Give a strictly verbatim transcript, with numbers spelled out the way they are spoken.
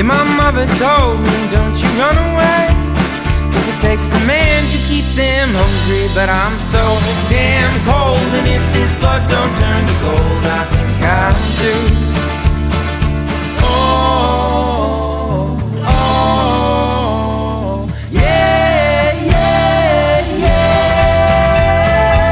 Yeah, my mother told me, don't you run away, 'cause it takes a man to keep them hungry. But I'm so damn